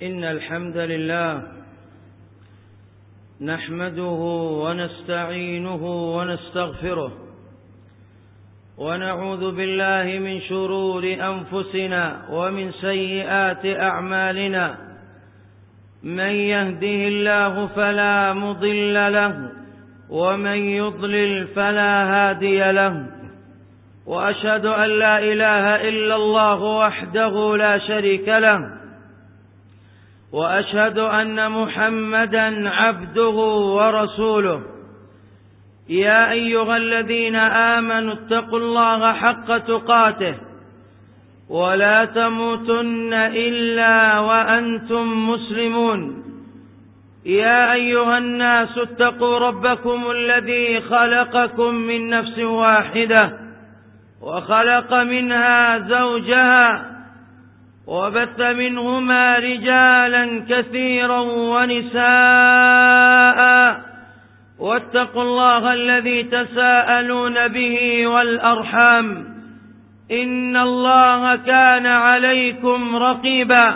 إن الحمد لله نحمده ونستعينه ونستغفره ونعوذ بالله من شرور أنفسنا ومن سيئات أعمالنا. من يهده الله فلا مضل له ومن يضلل فلا هادي له، وأشهد أن لا إله إلا الله وحده لا شريك له، وأشهد أن محمدا عبده ورسوله. يا أيها الذين آمنوا اتقوا الله حق تقاته ولا تموتن إلا وأنتم مسلمون. يا أيها الناس اتقوا ربكم الذي خلقكم من نفس واحدة وخلق منها زوجها وبث منهما رجالا كثيرا ونساء، واتقوا الله الذي تساءلون به والأرحام إن الله كان عليكم رقيبا.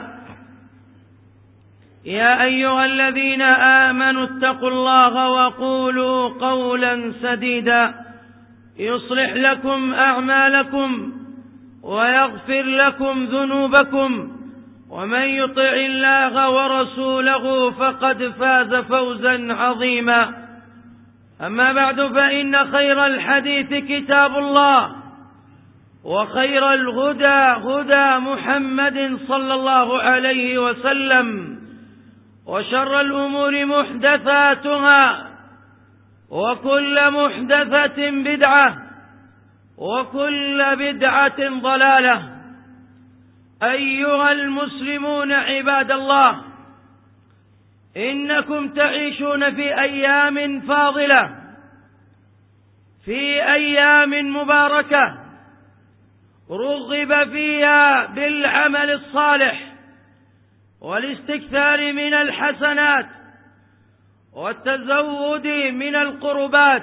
يا أيها الذين آمنوا اتقوا الله وقولوا قولا سديدا يصلح لكم أعمالكم ويغفر لكم ذنوبكم، ومن يطع الله ورسوله فقد فاز فوزا عظيما. أما بعد، فإن خير الحديث كتاب الله، وخير الهدى هدى محمد صلى الله عليه وسلم، وشر الأمور محدثاتها، وكل محدثة بدعة، وكل بدعة ضلالة. أيها المسلمون عباد الله، إنكم تعيشون في أيام فاضلة، في أيام مباركة رغب فيها بالعمل الصالح والاستكثار من الحسنات والتزود من القربات،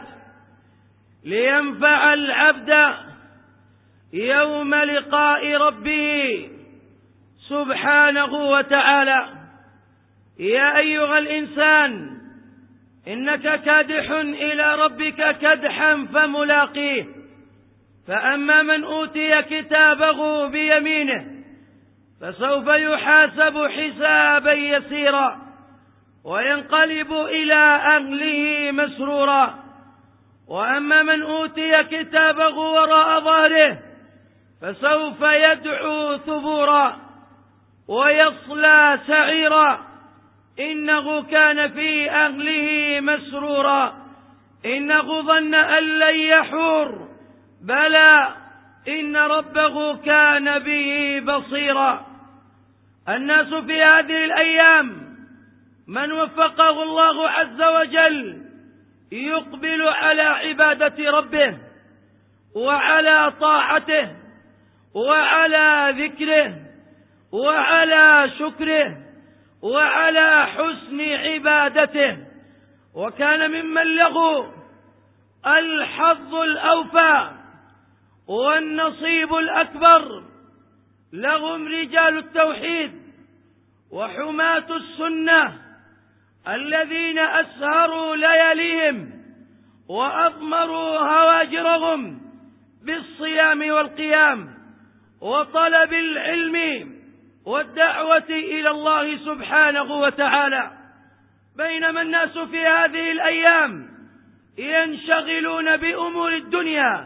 لينفع العبد يوم لقاء ربه سبحانه وتعالى. يا أيها الإنسان، إنك كادح إلى ربك كدحا فملاقيه. فأما من أوتي كتابه بيمينه فسوف يحاسب حسابا يسيرا وينقلب إلى أهله مسرورا. وأما من أوتي كتابه وراء ظهره فسوف يدعو ثبورا ويصلى سعيرا، إنه كان في أهله مسرورا، إنه ظن أن لن يحور، بلى إن ربه كان به بصيرا. الناس في هذه الأيام من وفقه الله عز وجل يقبل على عبادة ربه وعلى طاعته وعلى ذكره وعلى شكره وعلى حسن عبادته، وكان ممن له الحظ الأوفى والنصيب الأكبر لهم رجال التوحيد وحماة السنة الذين أسهروا لياليهم وأضمروا هواجرهم بالصيام والقيام وطلب العلم والدعوة إلى الله سبحانه وتعالى، بينما الناس في هذه الأيام ينشغلون بأمور الدنيا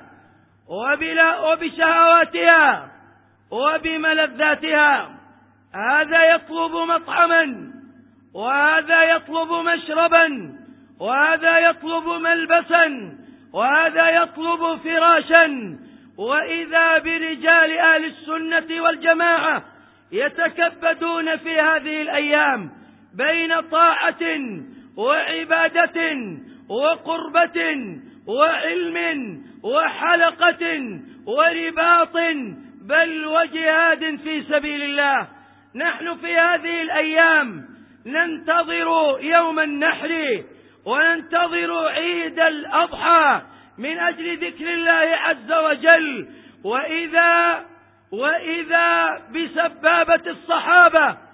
وبشهواتها وبملذاتها. هذا يطلب مطعما، وهذا يطلب مشربا، وهذا يطلب ملبسا، وهذا يطلب فراشا. وإذا برجال أهل السنة والجماعة يتكبدون في هذه الأيام بين طاعة وعبادة وقربة وعلم وحلقة ورباط، بل وجهاد في سبيل الله. نحن في هذه الأيام ننتظر يوم النحر وننتظر عيد الأضحى من أجل ذكر الله عز وجل. وإذا بسبابة الصحابة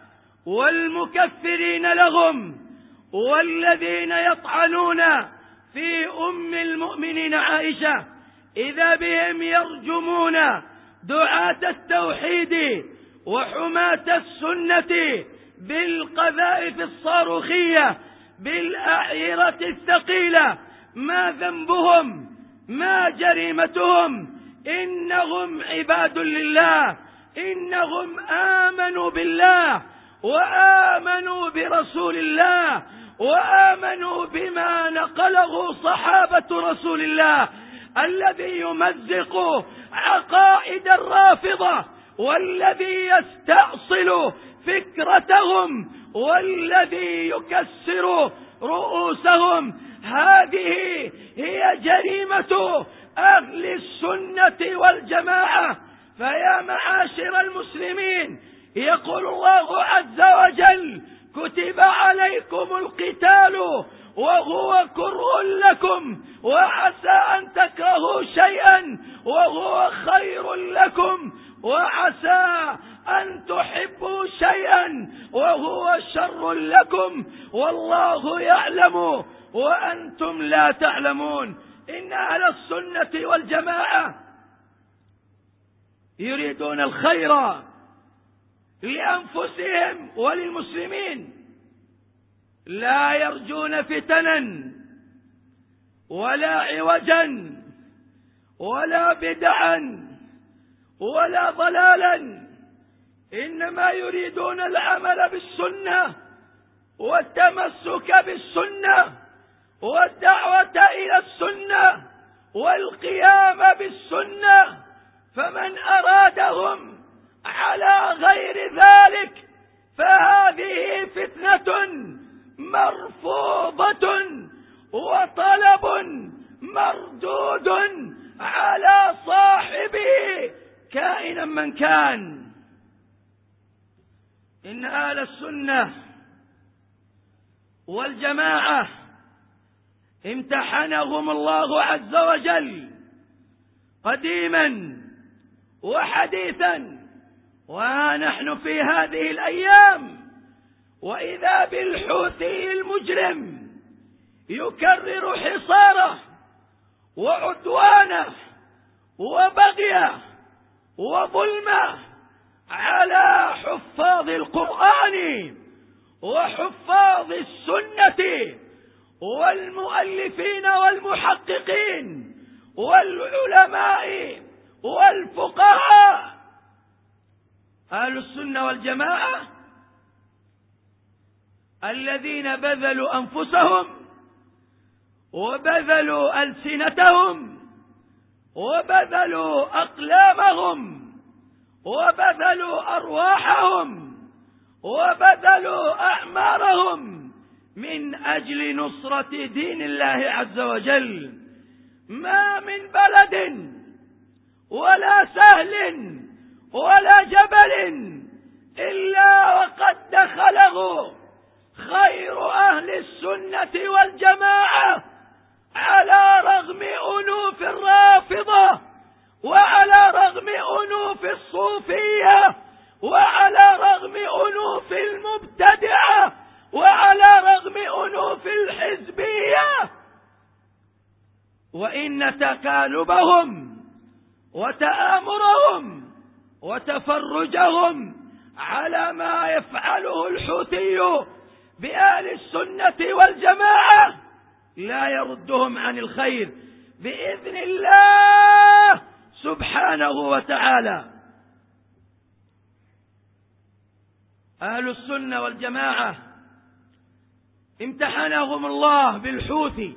والمكفرين لهم والذين يطعنون في أم المؤمنين عائشة إذا بهم يرجمون دعاة التوحيد وحماة السنة بالقذائف الصاروخية بالأعيرة الثقيلة. ما ذنبهم؟ ما جريمتهم؟ إنهم عباد لله، إنهم آمنوا بالله وآمنوا برسول الله وآمنوا بما نقله صحابة رسول الله الذي يمزق عقائد الرافضة والذي يستأصل فكرتهم والذي يكسر رؤوسهم. هذه هي جريمة أهل السنة والجماعة. فيا معاشر المسلمين، يقول الله عز وجل: كتب عليكم القتال وهو كره لكم وعسى أن تكرهوا شيئا وهو خير لكم وعسى أن تحبوا شيئا وهو شر لكم والله يعلم وأنتم لا تعلمون. إن أهل السنة والجماعة يريدون الخير لأنفسهم وللمسلمين، لا يرجون فتنا ولا عوجا ولا بدعا ولا ضلالا، إنما يريدون العمل بالسنة والتمسك بالسنة والدعوة إلى السنة والقيام بالسنة. فمن أرادهم على غير ذلك فهذه فتنة مرفوضة وطلب مردود على صاحبه كائنا من كان. إن أهل السنة والجماعة امتحنهم الله عز وجل قديما وحديثا، وها نحن في هذه الأيام وإذا بالحوثي المجرم يكرر حصاره وعدوانه وبغيه وظلمه على حفاظ القرآن وحفاظ السنة والمؤلفين والمحققين والعلماء والفقهاء. أهل السنة والجماعة الذين بذلوا أنفسهم وبذلوا ألسنتهم وبذلوا أقلامهم وبذلوا أرواحهم وبذلوا أعمارهم من أجل نصرة دين الله عز وجل. ما من بلد ولا سهل ولا جبل إلا وقد دخله خير أهل السنة والجماعة، على رغم أنوف الرافضة وعلى رغم أنوف الصوفية وعلى رغم أنوف المبتدعة وعلى رغم أنوف الحزبية. وإن تكالبهم وتآمرهم وتفرجهم على ما يفعله الحوثي بأهل السنة والجماعة لا يردهم عن الخير بإذن الله سبحانه وتعالى. أهل السنة والجماعة امتحنهم الله بالحوثي،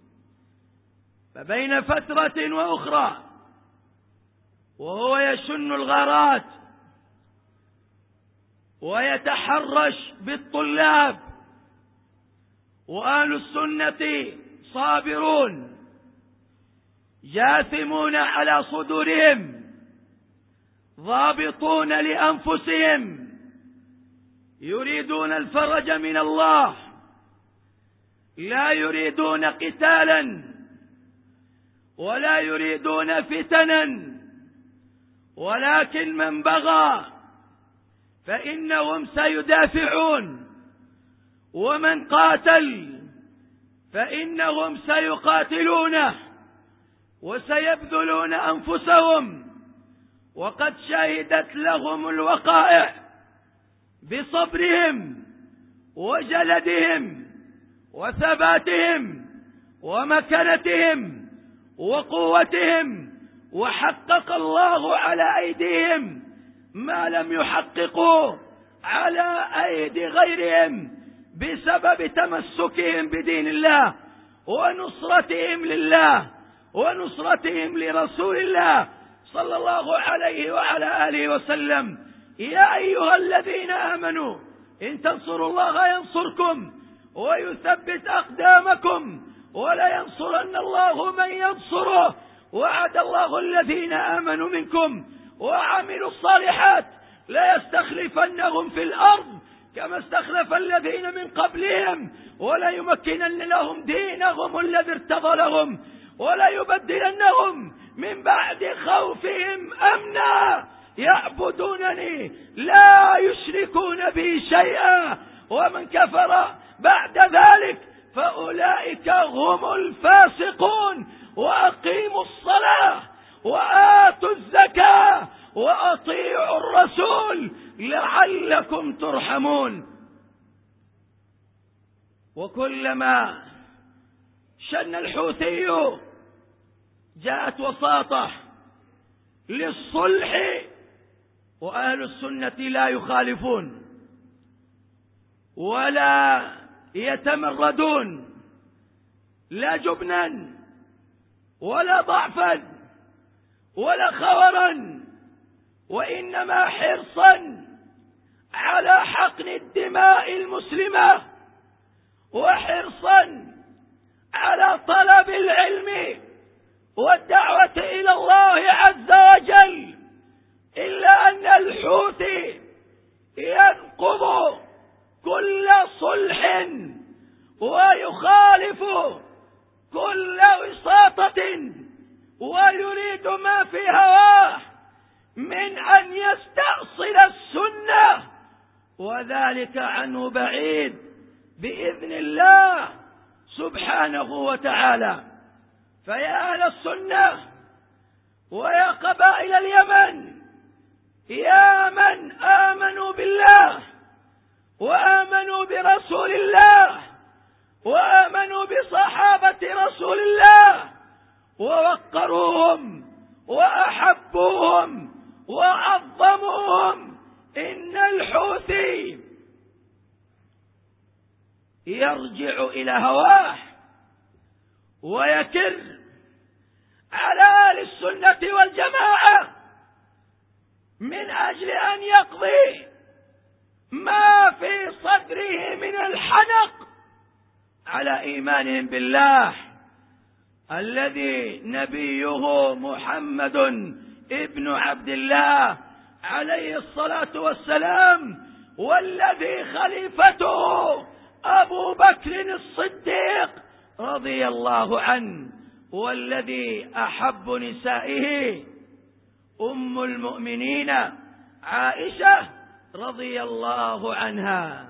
فبين فترة وأخرى وهو يشن الغارات ويتحرش بالطلاب، وأهل السنة صابرون جاثمون على صدورهم ضابطون لأنفسهم، يريدون الفرج من الله، لا يريدون قتالا ولا يريدون فتنا، ولكن من بغى فإنهم سيدافعون، ومن قاتل فإنهم سيقاتلونه وسيبذلون أنفسهم، وقد شهدت لهم الوقائع بصبرهم وجلدهم وثباتهم ومكانتهم وقوتهم، وحقق الله على أيديهم ما لم يحققوا على أيدي غيرهم بسبب تمسكهم بدين الله ونصرتهم لله ونصرتهم لرسول الله صلى الله عليه وعلى آله وسلم. يا أيها الذين آمنوا إن تنصروا الله ينصركم ويثبت أقدامكم ولا ينصرن الله من ينصره. وعد الله الذين آمنوا منكم وعملوا الصالحات لا يستخلفنهم في الأرض كما استخلف الذين من قبلهم ولا يمكنن لهم دينهم الذي ارتضى لهم ولا يبدلنهم من بعد خوفهم أمنا يعبدونني لا يشركون بي شيئا ومن كفر بعد ذلك فأولئك هم الفاسقون. وأقيموا الصلاة وآتوا الزكاة وأطيعوا الرسول لعلكم ترحمون. وكلما شن الحوثي جاءت وساطة للصلح، وأهل السنة لا يخالفون ولا يتمردون، لا جبنا ولا ضعفا ولا خورا، وإنما حرصا على حقن الدماء المسلمة وحرصا على طلب العلم والدعوة إلى الله عز وجل. إلا أن الحوثي ينقض كل صلح ويخالف كل وساطة ويريد ما في هواه من أن يستأصل السنة، وذلك عنه بعيد بإذن الله سبحانه وتعالى. فيا أهل السنة ويا قبائل اليمن، يا من آمنوا بالله وآمنوا برسول الله وآمنوا بصحابة رسول الله ووقروهم وأحبوهم وعظموهم، إن الحوثي يرجع إلى هواه ويكر على أهل السنة والجماعة من أجل أن يقضي ما في صدره من الحنق على إيمانهم بالله الذي نبيه محمد ابن عبد الله عليه الصلاة والسلام، والذي خليفته أبو بكر الصديق رضي الله عنه، والذي أحب نسائه أم المؤمنين عائشة رضي الله عنها.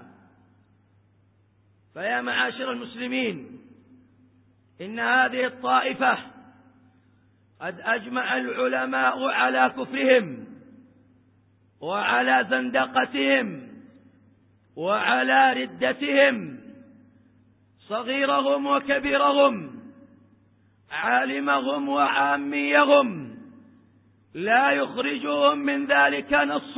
فيا معاشر المسلمين، إن هذه الطائفة قد أجمع العلماء على كفرهم وعلى زندقتهم وعلى ردتهم، صغيرهم وكبيرهم، عالمهم وعاميهم، لا يخرجهم من ذلك نص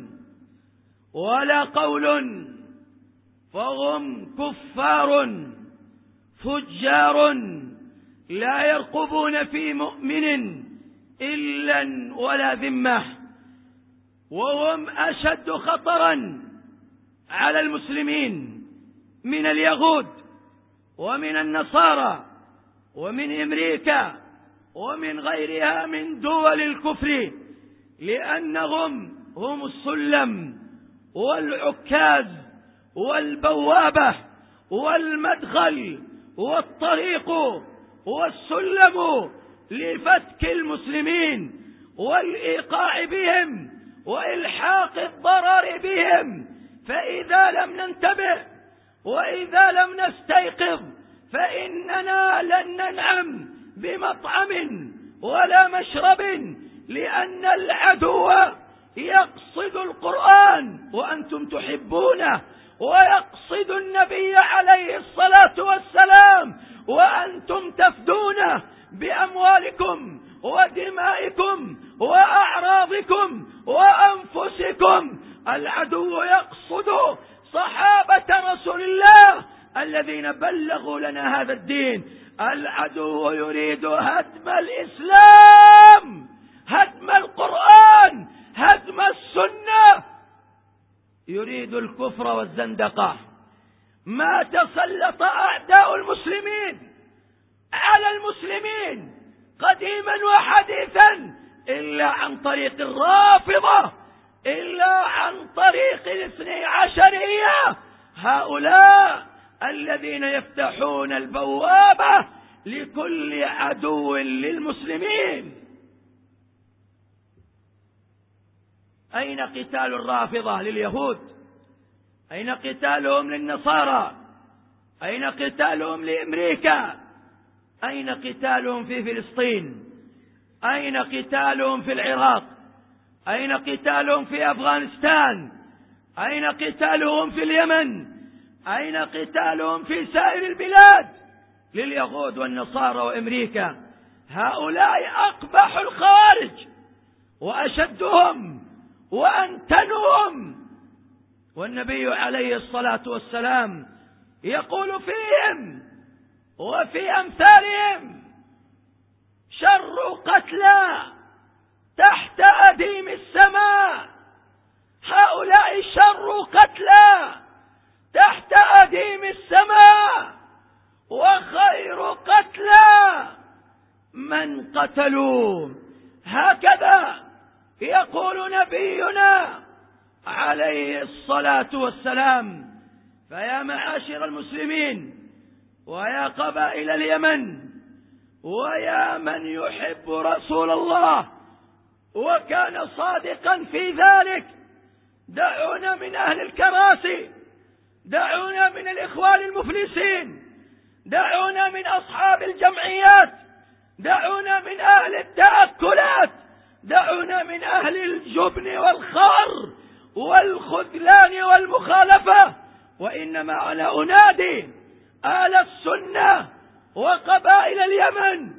ولا قول، فهم كفار فجار لا يرقبون في مؤمن إلا ولا ذمة، وهم أشد خطرا على المسلمين من اليهود ومن النصارى ومن أمريكا ومن غيرها من دول الكفر، لأنهم هم السلم والعكاز والبوابة والمدخل والطريق والسلم لفتك المسلمين والإيقاع بهم وإلحاق الضرر بهم. فإذا لم ننتبه وإذا لم نستيقظ فإننا لن ننعم بمطعم ولا مشرب، لأن العدو يقصد القرآن وأنتم تحبونه، ويقصد النبي عليه الصلاة والسلام وأنتم تفدونه بأموالكم ودمائكم وأعراضكم وأنفسكم. العدو يقصد صحابة رسول الله الذين بلغوا لنا هذا الدين. العدو يريد هدم الإسلام، هدم القرآن، هدم السنة، يريد الكفر والزندقة. ما تسلط أعداء المسلمين على المسلمين قديما وحديثا إلا عن طريق الرافضة، إلا عن طريق الاثني عشرية، هؤلاء الذين يفتحون البوابة لكل عدو للمسلمين. أين قتال الرافضة لليهود؟ أين قتالهم للنصارى؟ أين قتالهم لأمريكا؟ أين قتالهم في فلسطين؟ أين قتالهم في العراق؟ أين قتالهم في أفغانستان؟ أين قتالهم في اليمن؟ أين قتالهم في سائر البلاد لليهود والنصارى وأمريكا؟ هؤلاء أقبح الخوارج وأشدهم وأنتنهم، والنبي عليه الصلاة والسلام يقول فيهم وفي أمثالهم: شر قتلى تحت أديم السماء. هؤلاء شر قتلى تحت أديم السماء، وخير قتلى من قتلوا. هكذا يقول نبينا عليه الصلاة والسلام. فيا معاشر المسلمين، ويا قبائل اليمن، ويا من يحب رسول الله وكان صادقا في ذلك، دعونا من أهل الكراسي، دعونا من الإخوان المفلسين، دعونا من أصحاب الجمعيات، دعونا من أهل التأكلات، دعونا من أهل الجبن والخار والخذلان والمخالفة، وإنما أنا أنادي أهل السنة وقبائل اليمن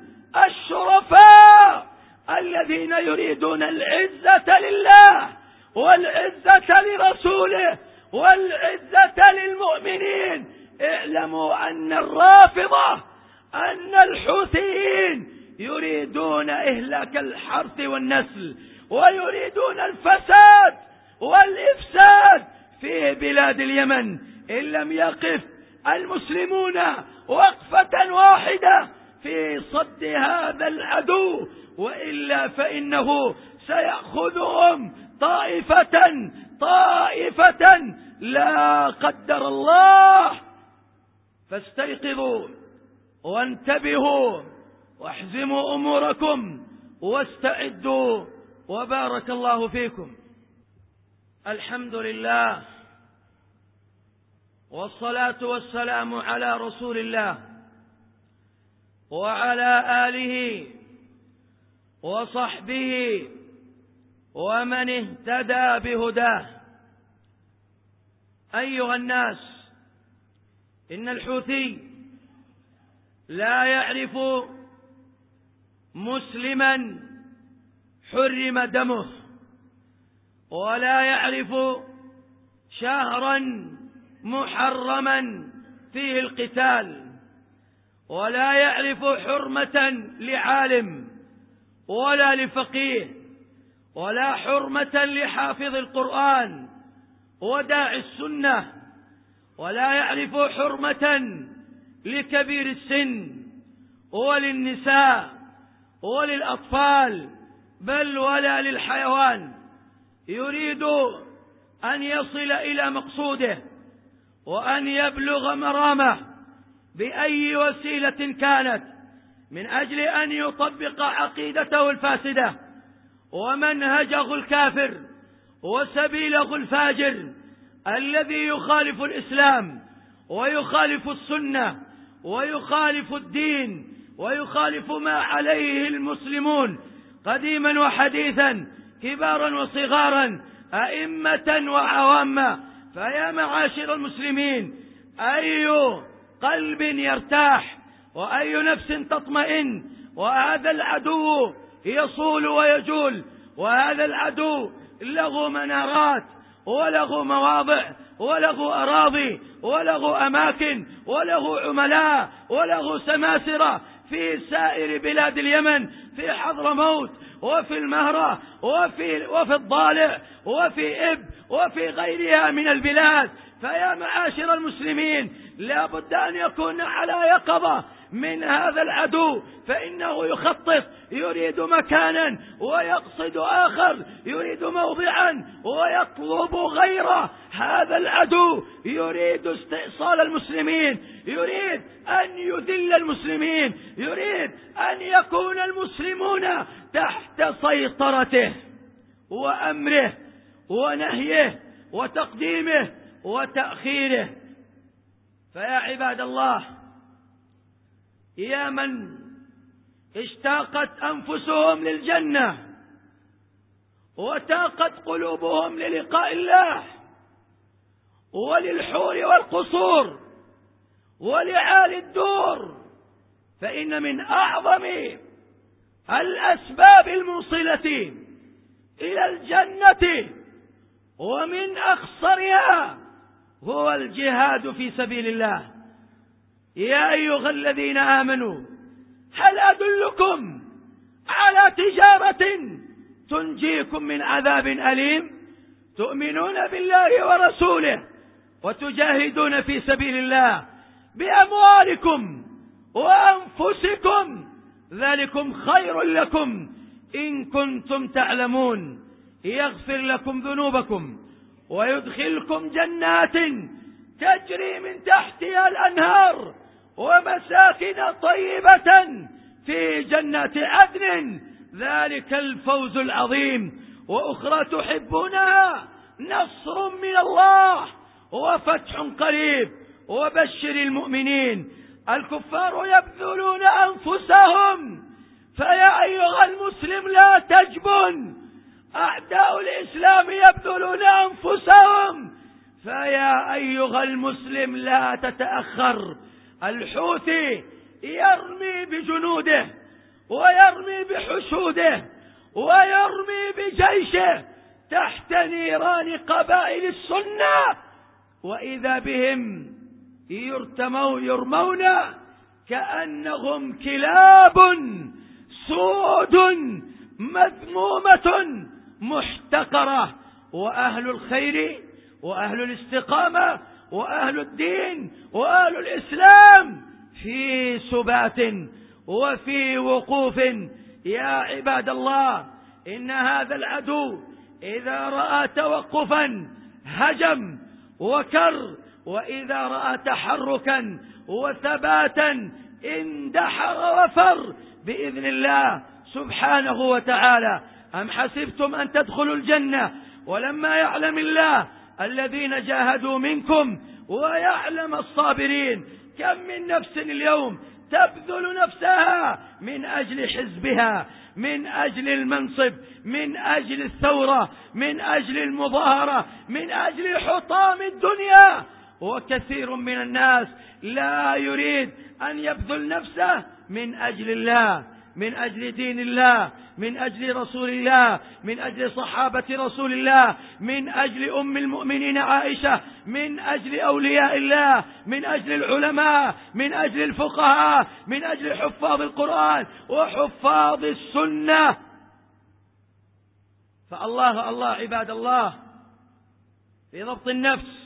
الشرفاء الذين يريدون العزة لله والعزة لرسوله والعزة للمؤمنين. اعلموا أن الرافضة، أن الحوثيين يريدون إهلاك الحرث والنسل، ويريدون الفساد والإفساد في بلاد اليمن. إن لم يقف المسلمون وقفة واحدة في صد هذا العدو، وإلا فإنه سيأخذهم طائفة طائفة لا قدر الله. فاستيقظوا وانتبهوا واحزموا أموركم واستعدوا، وبارك الله فيكم. الحمد لله، والصلاة والسلام على رسول الله وعلى آله وصحبه ومن اهتدى بهداه. أيها الناس، إن الحوثي لا يعرف مسلما حرم دمه، ولا يعرف شهرا محرما فيه القتال، ولا يعرف حرمة لعالم ولا لفقيه، ولا حرمة لحافظ القرآن وداعي السنة، ولا يعرف حرمة لكبير السن وللنساء وللأطفال، بل ولا للحيوان. يريد أن يصل إلى مقصوده وأن يبلغ مرامه بأي وسيلة كانت، من أجل أن يطبق عقيدته الفاسدة ومنهجه الكافر وسبيله الفاجر الذي يخالف الإسلام ويخالف السنة ويخالف الدين ويخالف ما عليه المسلمون قديما وحديثا، كبارا وصغارا، أئمة وعواما. فيا معاشر المسلمين، أي قلب يرتاح وأي نفس تطمئن، وهذا العدو يصول ويجول، وهذا العدو له منارات وله مواضع وله أراضي وله أماكن وله عملاء وله سماسرة في سائر بلاد اليمن، في حضرموت وفي المهرة وفي الضالع وفي إب وفي غيرها من البلاد. فيا معاشر المسلمين، لا بد أن يكون على يقظة من هذا العدو، فإنه يخطط، يريد مكانا ويقصد آخر، يريد موضعا ويطلب غيره. هذا العدو يريد استئصال المسلمين، يريد أن يذل المسلمين، يريد أن يكون المسلمون تحت سيطرته وأمره ونهيه وتقديمه وتأخيره. فيا عباد الله، يا من اشتاقت أنفسهم للجنة وتاقت قلوبهم للقاء الله وللحور والقصور ولعالي الدور، فإن من أعظم الأسباب الموصلة إلى الجنة ومن أخصرها هو الجهاد في سبيل الله. يا أيها الذين آمنوا، هل أدلكم على تجارة تنجيكم من عذاب أليم؟ تؤمنون بالله ورسوله وتجاهدون في سبيل الله بأموالكم وأنفسكم، ذلكم خير لكم إن كنتم تعلمون، يغفر لكم ذنوبكم ويدخلكم جنات تجري من تحتها الأنهار ومساكن طيبة في جنات عدن، ذلك الفوز العظيم. وأخرى تحبونها، نصر من الله وفتح قريب وبشر المؤمنين. الكفار يبذلون أنفسهم، فيا أيها المسلم لا تجبن. أعداء الإسلام يبذلون أنفسهم، فيا أيها المسلم لا تتأخر. الحوثي يرمي بجنوده ويرمي بحشوده ويرمي بجيشه تحت نيران قبائل السنة، وإذا بهم يرمون كأنهم كلاب سود مذمومة محتقرة. وأهل الخير وأهل الاستقامة وأهل الدين وأهل الإسلام في سبات وفي وقوف. يا عباد الله، إن هذا العدو إذا رأى توقفا هجم وكر، وإذا رأى تحركا وثباتا اندحر وفر بإذن الله سبحانه وتعالى. أم حسبتم أن تدخلوا الجنة ولما يعلم الله الذين جاهدوا منكم ويعلم الصابرين؟ كم من نفس اليوم تبذل نفسها من أجل حزبها، من أجل المنصب، من أجل الثورة، من أجل المظاهرة، من أجل حطام الدنيا. وكثير من الناس لا يريد أن يبذل نفسه من أجل الله، من أجل دين الله، من أجل رسول الله، من أجل صحابة رسول الله، من أجل أم المؤمنين عائشة، من أجل أولياء الله، من أجل العلماء، من أجل الفقهاء، من أجل حفاظ القرآن وحفاظ السنة. فالله الله عباد الله في ضبط النفس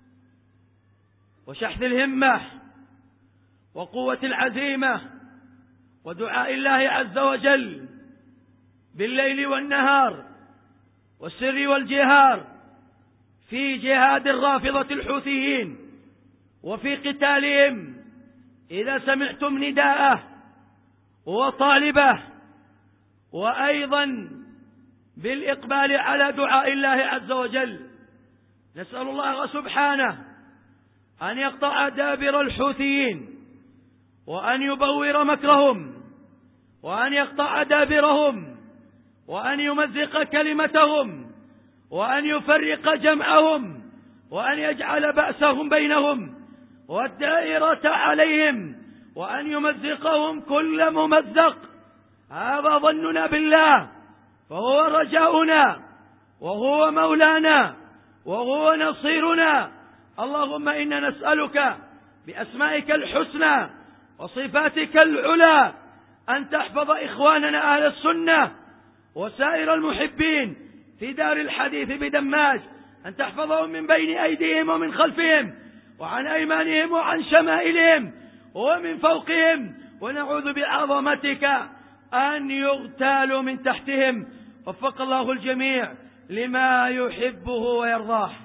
وشحذ الهمة وقوة العزيمة ودعاء الله عز وجل بالليل والنهار والسر والجهار في جهاد الرافضة الحوثيين وفي قتالهم. إذا سمعتم نداءه وطالبه وأيضا بالإقبال على دعاء الله عز وجل. نسأل الله سبحانه أن يقطع دابر الحوثيين، وأن يبور مكرهم، وأن يقطع دابرهم، وأن يمزق كلمتهم، وأن يفرق جمعهم، وأن يجعل بأسهم بينهم والدائرة عليهم، وأن يمزقهم كل ممزق. هذا ظننا بالله، فهو رجاؤنا، وهو مولانا، وهو نصيرنا. اللهم إنا نسألك بأسمائك الحسنى وصفاتك العلى أن تحفظ إخواننا أهل السنة وسائر المحبين في دار الحديث بدماج، أن تحفظهم من بين أيديهم ومن خلفهم وعن أيمانهم وعن شمائلهم ومن فوقهم، ونعوذ بعظمتك أن يغتالوا من تحتهم. وفق الله الجميع لما يحبه ويرضاه.